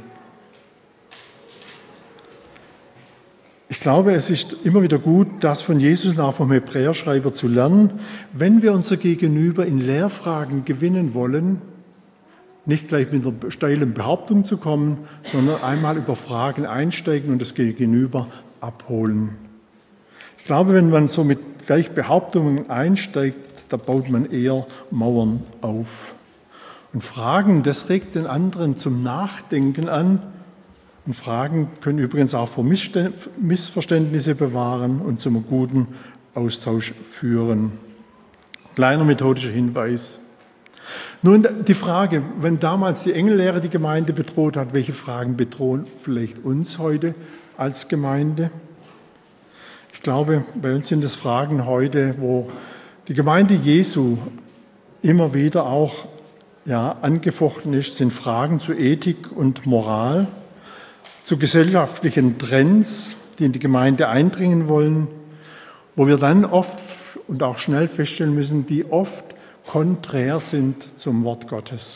Ich glaube, es ist immer wieder gut, das von Jesus und auch vom Hebräerschreiber zu lernen. Wenn wir unser Gegenüber in Lehrfragen gewinnen wollen, nicht gleich mit einer steilen Behauptung zu kommen, sondern einmal über Fragen einsteigen und das Gegenüber abholen. Ich glaube, wenn man so mit gleich Behauptungen einsteigt, da baut man eher Mauern auf. Und Fragen, das regt den anderen zum Nachdenken an. Und Fragen können übrigens auch vor Missverständnisse bewahren und zum guten Austausch führen. Kleiner methodischer Hinweis. Nun die Frage, wenn damals die Engellehre die Gemeinde bedroht hat, welche Fragen bedrohen vielleicht uns heute als Gemeinde? Ich glaube, bei uns sind es Fragen heute, wo die Gemeinde Jesu immer wieder auch ja, angefochten ist, sind Fragen zu Ethik und Moral, zu gesellschaftlichen Trends, die in die Gemeinde eindringen wollen, wo wir dann oft und auch schnell feststellen müssen, die oft konträr sind zum Wort Gottes.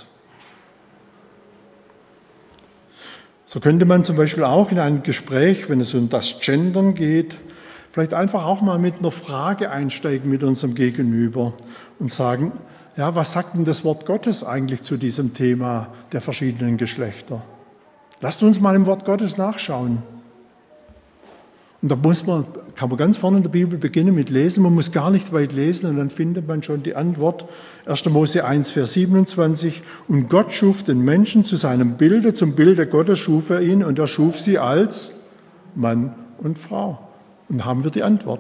So könnte man zum Beispiel auch in einem Gespräch, wenn es um das Gendern geht, vielleicht einfach auch mal mit einer Frage einsteigen mit unserem Gegenüber und sagen, ja, was sagt denn das Wort Gottes eigentlich zu diesem Thema der verschiedenen Geschlechter? Lasst uns mal im Wort Gottes nachschauen. Und da muss man, kann man ganz vorne in der Bibel beginnen mit Lesen. Man muss gar nicht weit lesen und dann findet man schon die Antwort. erster Mose eins, Vers siebenundzwanzig. Und Gott schuf den Menschen zu seinem Bilde, zum Bilde Gottes schuf er ihn und er schuf sie als Mann und Frau. Und haben wir die Antwort.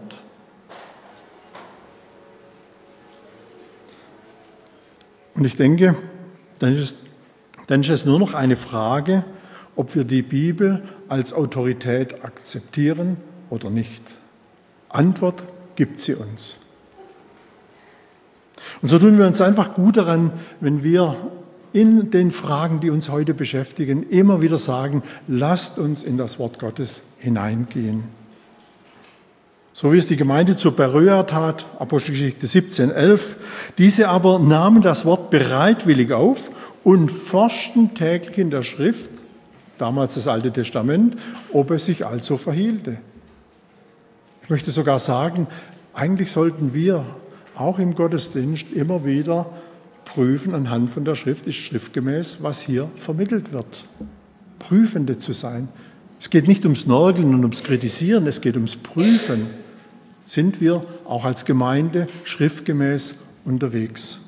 Und ich denke, dann ist es, dann ist es nur noch eine Frage, ob wir die Bibel als Autorität akzeptieren oder nicht. Antwort gibt sie uns. Und so tun wir uns einfach gut daran, wenn wir in den Fragen, die uns heute beschäftigen, immer wieder sagen, lasst uns in das Wort Gottes hineingehen. So wie es die Gemeinde zu Beröa tat, Apostelgeschichte siebzehn, elf. Diese aber nahmen das Wort bereitwillig auf und forschten täglich in der Schrift, damals das Alte Testament, ob es sich also verhielte. Ich möchte sogar sagen, eigentlich sollten wir auch im Gottesdienst immer wieder prüfen anhand von der Schrift, ist schriftgemäß, was hier vermittelt wird. Prüfende zu sein. Es geht nicht ums Nörgeln und ums Kritisieren, es geht ums Prüfen. Sind wir auch als Gemeinde schriftgemäß unterwegs?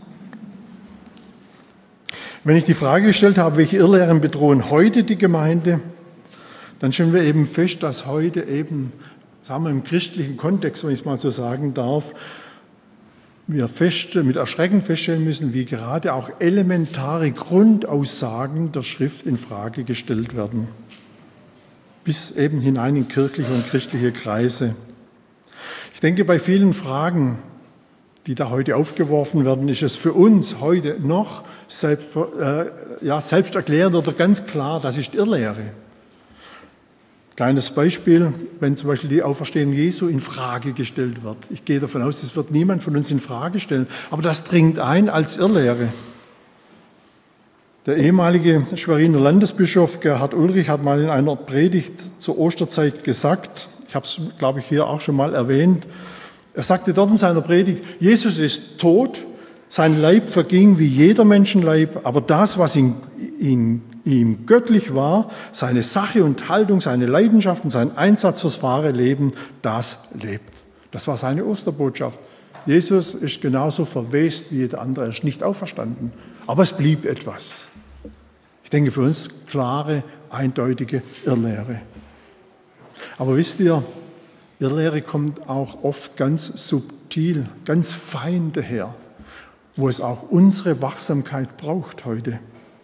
Wenn ich die Frage gestellt habe, welche Irrlehren bedrohen heute die Gemeinde, dann stellen wir eben fest, dass heute eben, sagen wir im christlichen Kontext, wenn ich es mal so sagen darf, wir fest, mit Erschrecken feststellen müssen, wie gerade auch elementare Grundaussagen der Schrift in Frage gestellt werden, bis eben hinein in kirchliche und christliche Kreise. Ich denke, bei vielen Fragen, die da heute aufgeworfen werden, ist es für uns heute noch selbst, äh, ja, selbsterklärend oder ganz klar, das ist Irrlehre. Kleines Beispiel, wenn zum Beispiel die Auferstehung Jesu in Frage gestellt wird. Ich gehe davon aus, das wird niemand von uns in Frage stellen, aber das dringt ein als Irrlehre. Der ehemalige Schweriner Landesbischof Gerhard Ulrich hat mal in einer Predigt zur Osterzeit gesagt, ich habe es, glaube ich, hier auch schon mal erwähnt, er sagte dort in seiner Predigt, Jesus ist tot, sein Leib verging wie jeder Menschenleib, aber das, was in, in ihm göttlich war, seine Sache und Haltung, seine Leidenschaft und sein Einsatz fürs wahre Leben, das lebt. Das war seine Osterbotschaft. Jesus ist genauso verwest wie jeder andere, er ist nicht auferstanden, aber es blieb etwas. Ich denke, für uns klare, eindeutige Irrlehre. Aber wisst ihr, Irrlehre kommt auch oft ganz subtil, ganz fein daher, wo es auch unsere Wachsamkeit braucht heute.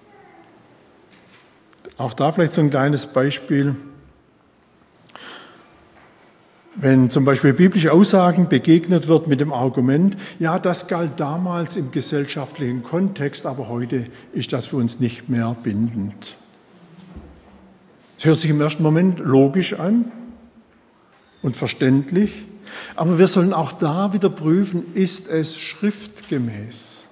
Auch da vielleicht so ein kleines Beispiel. Wenn zum Beispiel biblische Aussagen begegnet wird mit dem Argument, ja, das galt damals im gesellschaftlichen Kontext, aber heute ist das für uns nicht mehr bindend. Es hört sich im ersten Moment logisch an und verständlich, aber wir sollen auch da wieder prüfen, ist es schriftgemäß?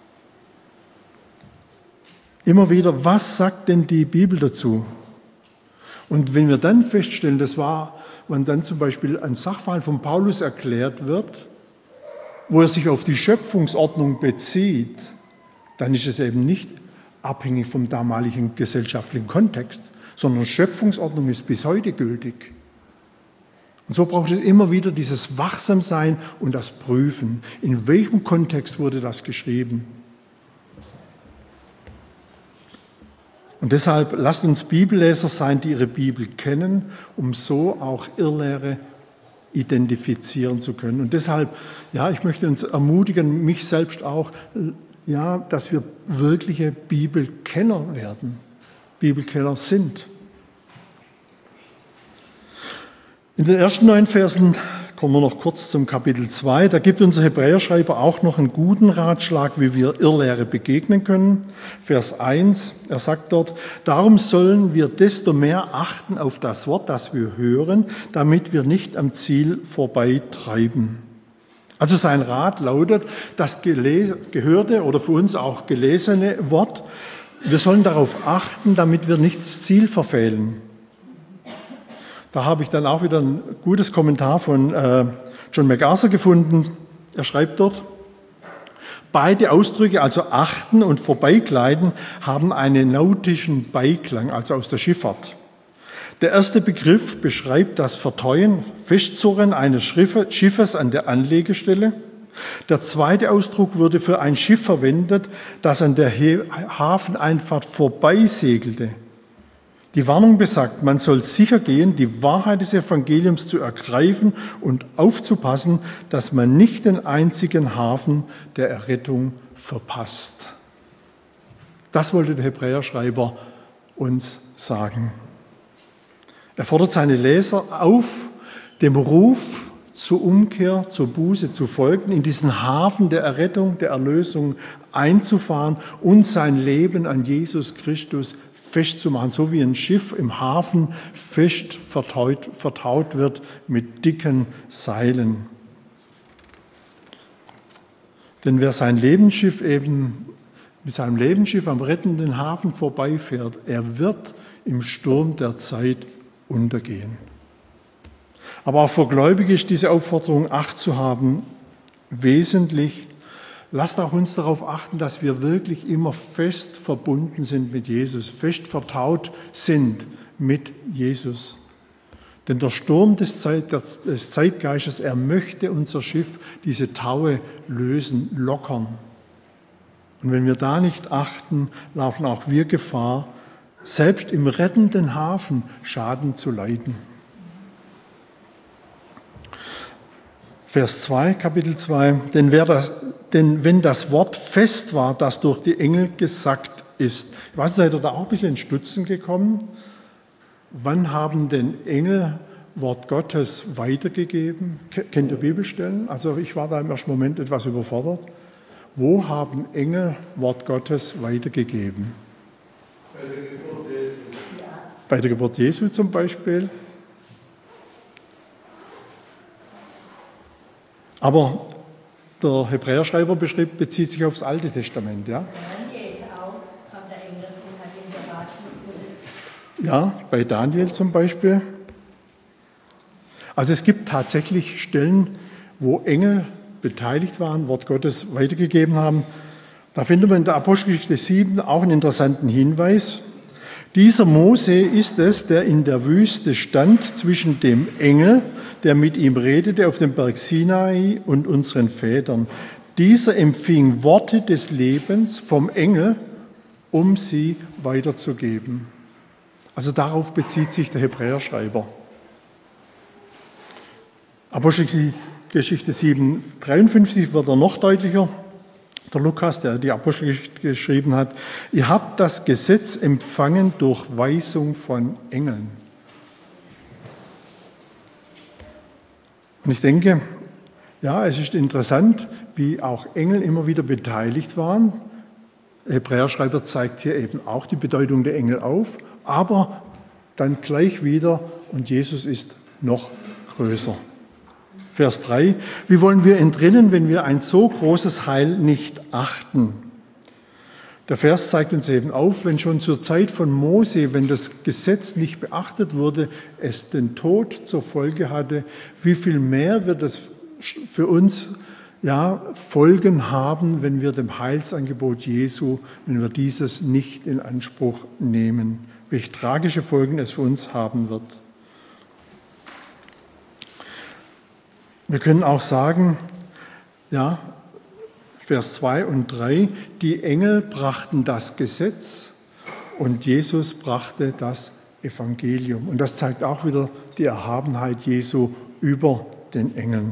Immer wieder, was sagt denn die Bibel dazu? Und wenn wir dann feststellen, das war, wenn dann zum Beispiel ein Sachverhalt von Paulus erklärt wird, wo er sich auf die Schöpfungsordnung bezieht, dann ist es eben nicht abhängig vom damaligen gesellschaftlichen Kontext, sondern Schöpfungsordnung ist bis heute gültig. Und so braucht es immer wieder dieses Wachsamsein und das Prüfen. In welchem Kontext wurde das geschrieben? Und deshalb lasst uns Bibelleser sein, die ihre Bibel kennen, um so auch Irrlehre identifizieren zu können. Und deshalb, ja, ich möchte uns ermutigen, mich selbst auch, ja, dass wir wirkliche Bibelkenner werden, Bibelkenner sind. In den ersten neun Versen kommen wir noch kurz zum Kapitel zwei. Da gibt unser Hebräerschreiber auch noch einen guten Ratschlag, wie wir Irrlehre begegnen können. Vers eins, er sagt dort, darum sollen wir desto mehr achten auf das Wort, das wir hören, damit wir nicht am Ziel vorbeitreiben. Also sein Rat lautet, das gehörte oder für uns auch gelesene Wort, wir sollen darauf achten, damit wir nicht das Ziel verfehlen. Da habe ich dann auch wieder ein gutes Kommentar von äh, John MacArthur gefunden. Er schreibt dort, beide Ausdrücke, also achten und vorbeigleiten, haben einen nautischen Beiklang, also aus der Schifffahrt. Der erste Begriff beschreibt das Verteuen, Festzurren eines Schiffes an der Anlegestelle. Der zweite Ausdruck wurde für ein Schiff verwendet, das an der Hafeneinfahrt vorbeisegelte. Die Warnung besagt, man soll sicher gehen, die Wahrheit des Evangeliums zu ergreifen und aufzupassen, dass man nicht den einzigen Hafen der Errettung verpasst. Das wollte der Hebräerschreiber uns sagen. Er fordert seine Leser auf, dem Ruf zur Umkehr, zur Buße zu folgen, in diesen Hafen der Errettung, der Erlösung einzufahren und sein Leben an Jesus Christus festzumachen, so wie ein Schiff im Hafen fest vertaut, vertaut wird mit dicken Seilen. Denn wer sein Lebensschiff eben mit seinem Lebensschiff am rettenden Hafen vorbeifährt, er wird im Sturm der Zeit untergehen. Aber auch für Gläubige ist diese Aufforderung, Acht zu haben, wesentlich. Lasst auch uns darauf achten, dass wir wirklich immer fest verbunden sind mit Jesus, fest vertraut sind mit Jesus. Denn der Sturm des, Zeit, des Zeitgeistes, er möchte unser Schiff, diese Taue lösen, lockern. Und wenn wir da nicht achten, laufen auch wir Gefahr, selbst im rettenden Hafen Schaden zu leiden. Vers zwei, Kapitel zwei, denn, wer das, denn wenn das Wort fest war, das durch die Engel gesagt ist. Ich weiß, seid ihr da auch ein bisschen in Stutzen gekommen? Wann haben denn Engel Wort Gottes weitergegeben? Kennt ihr Bibelstellen? Also ich war da im ersten Moment etwas überfordert. Wo haben Engel Wort Gottes weitergegeben? Bei der Geburt Jesu. Bei der Geburt Jesu zum Beispiel. Aber der Hebräerschreiber beschrieb, bezieht sich aufs Alte Testament. Ja? Ja, bei Daniel zum Beispiel. Also es gibt tatsächlich Stellen, wo Engel beteiligt waren, Wort Gottes weitergegeben haben. Da findet man in der Apostelgeschichte sieben auch einen interessanten Hinweis. Dieser Mose ist es, der in der Wüste stand zwischen dem Engel, der mit ihm redete auf dem Berg Sinai, und unseren Vätern. Dieser empfing Worte des Lebens vom Engel, um sie weiterzugeben. Also darauf bezieht sich der Hebräerschreiber. Apostelgeschichte sieben, dreiundfünfzig wird er noch deutlicher. Der Lukas, der die Apostelgeschichte geschrieben hat, ihr habt das Gesetz empfangen durch Weisung von Engeln. Und ich denke, ja, es ist interessant, wie auch Engel immer wieder beteiligt waren. Der Hebräerschreiber zeigt hier eben auch die Bedeutung der Engel auf, aber dann gleich wieder, und Jesus ist noch größer. Vers drei, wie wollen wir entrinnen, wenn wir ein so großes Heil nicht achten? Der Vers zeigt uns eben auf, wenn schon zur Zeit von Mose, wenn das Gesetz nicht beachtet wurde, es den Tod zur Folge hatte, wie viel mehr wird es für uns ja, Folgen haben, wenn wir dem Heilsangebot Jesu, wenn wir dieses nicht in Anspruch nehmen. Welche tragische Folgen es für uns haben wird. Wir können auch sagen, ja, Vers zwei und drei, die Engel brachten das Gesetz und Jesus brachte das Evangelium. Und das zeigt auch wieder die Erhabenheit Jesu über den Engeln.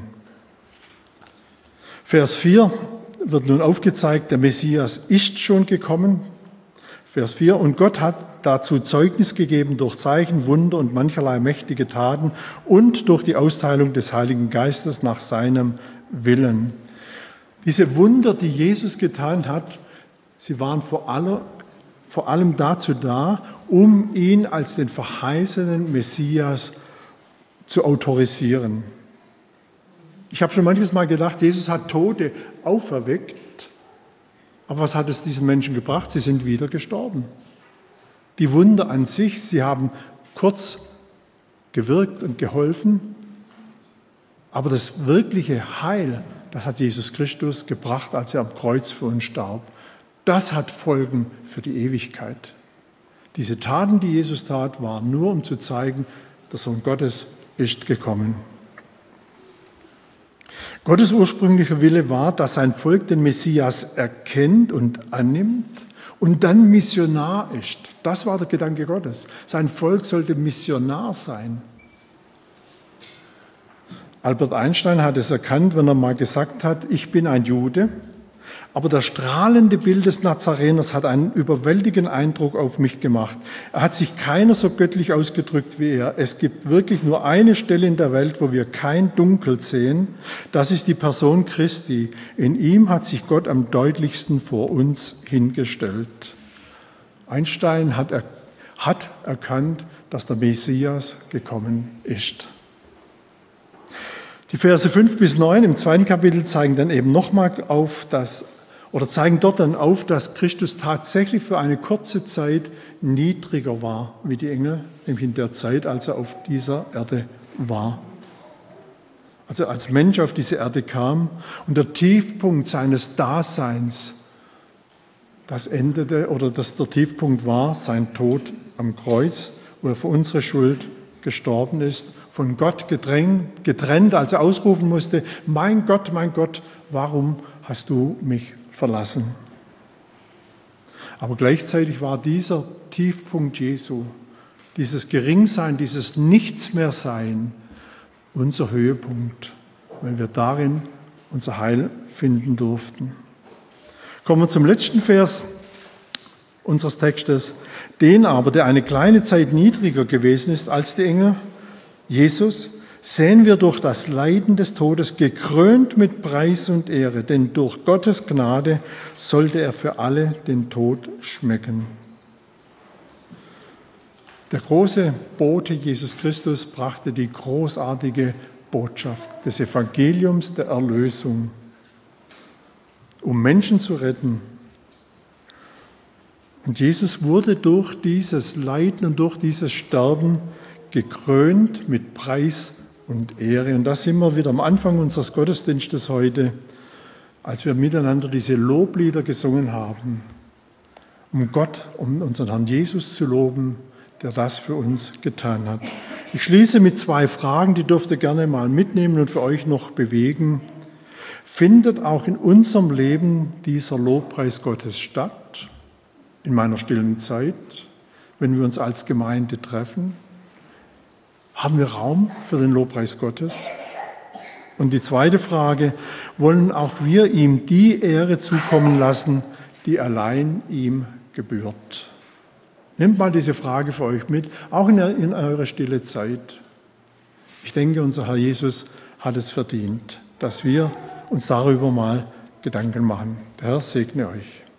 Vers vier wird nun aufgezeigt, der Messias ist schon gekommen. Vers vier, und Gott hat dazu Zeugnis gegeben durch Zeichen, Wunder und mancherlei mächtige Taten und durch die Austeilung des Heiligen Geistes nach seinem Willen. Diese Wunder, die Jesus getan hat, sie waren vor allem, vor allem dazu da, um ihn als den verheißenen Messias zu autorisieren. Ich habe schon manches Mal gedacht, Jesus hat Tote auferweckt, aber was hat es diesen Menschen gebracht? Sie sind wieder gestorben. Die Wunder an sich, sie haben kurz gewirkt und geholfen, aber das wirkliche Heil, das hat Jesus Christus gebracht, als er am Kreuz für uns starb. Das hat Folgen für die Ewigkeit. Diese Taten, die Jesus tat, waren nur, um zu zeigen, der Sohn Gottes ist gekommen. Gottes ursprünglicher Wille war, dass sein Volk den Messias erkennt und annimmt und dann Missionar ist. Das war der Gedanke Gottes. Sein Volk sollte Missionar sein. Albert Einstein hat es erkannt, wenn er mal gesagt hat, ich bin ein Jude, aber das strahlende Bild des Nazareners hat einen überwältigenden Eindruck auf mich gemacht. Er hat sich keiner so göttlich ausgedrückt wie er. Es gibt wirklich nur eine Stelle in der Welt, wo wir kein Dunkel sehen. Das ist die Person Christi. In ihm hat sich Gott am deutlichsten vor uns hingestellt. Einstein hat, er, hat erkannt, dass der Messias gekommen ist. Die Verse fünf bis neun im zweiten Kapitel zeigen dann eben nochmal auf, dass, oder zeigen dort dann auf, dass Christus tatsächlich für eine kurze Zeit niedriger war wie die Engel, nämlich in der Zeit, als er auf dieser Erde war. Als er als Mensch auf diese Erde kam und der Tiefpunkt seines Daseins, das endete, oder das der Tiefpunkt war, sein Tod am Kreuz, wo er für unsere Schuld gestorben ist, von Gott gedrängt, getrennt, als er ausrufen musste, mein Gott, mein Gott, warum hast du mich verlassen? Aber gleichzeitig war dieser Tiefpunkt Jesu, dieses Geringsein, dieses Nichtsmehrsein, unser Höhepunkt, weil wir darin unser Heil finden durften. Kommen wir zum letzten Vers unseres Textes. Den aber, der eine kleine Zeit niedriger gewesen ist als die Engel, Jesus, sehen wir durch das Leiden des Todes gekrönt mit Preis und Ehre, denn durch Gottes Gnade sollte er für alle den Tod schmecken. Der große Bote Jesus Christus brachte die großartige Botschaft des Evangeliums der Erlösung, um Menschen zu retten. Und Jesus wurde durch dieses Leiden und durch dieses Sterben gekrönt mit Preis und Ehre. Und das sind wir wieder am Anfang unseres Gottesdienstes heute, als wir miteinander diese Loblieder gesungen haben, um Gott, um unseren Herrn Jesus zu loben, der das für uns getan hat. Ich schließe mit zwei Fragen, die dürft ihr gerne mal mitnehmen und für euch noch bewegen. Findet auch in unserem Leben dieser Lobpreis Gottes statt, in meiner stillen Zeit, wenn wir uns als Gemeinde treffen? Haben wir Raum für den Lobpreis Gottes? Und die zweite Frage, wollen auch wir ihm die Ehre zukommen lassen, die allein ihm gebührt? Nehmt mal diese Frage für euch mit, auch in, in eure stille Zeit. Ich denke, unser Herr Jesus hat es verdient, dass wir uns darüber mal Gedanken machen. Der Herr segne euch.